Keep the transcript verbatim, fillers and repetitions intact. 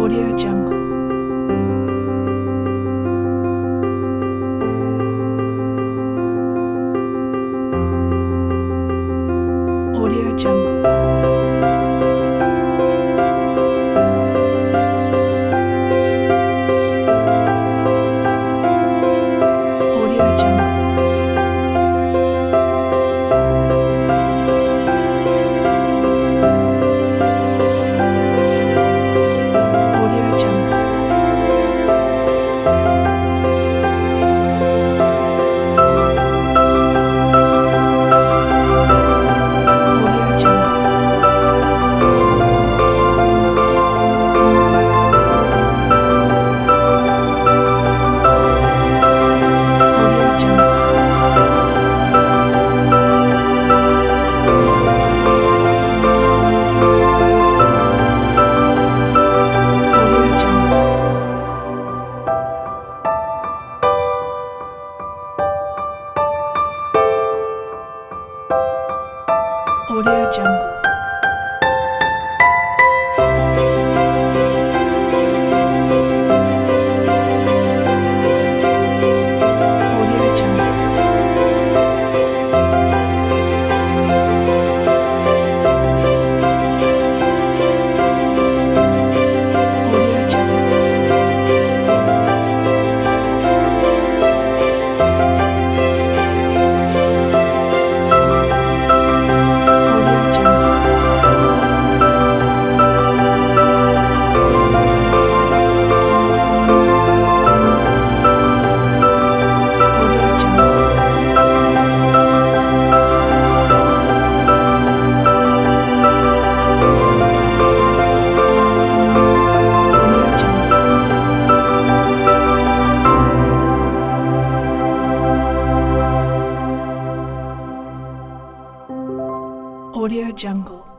Audio Jungle. Audio Jungle. Audio Jungle. Audio Jungle. Audio Jungle. Audio Jungle. Audio Jungle. Audio Jungle. Audio Jungle. Audio Jungle. Audio Jungle. Audio Jungle. Audio Jungle. Audio Jungle.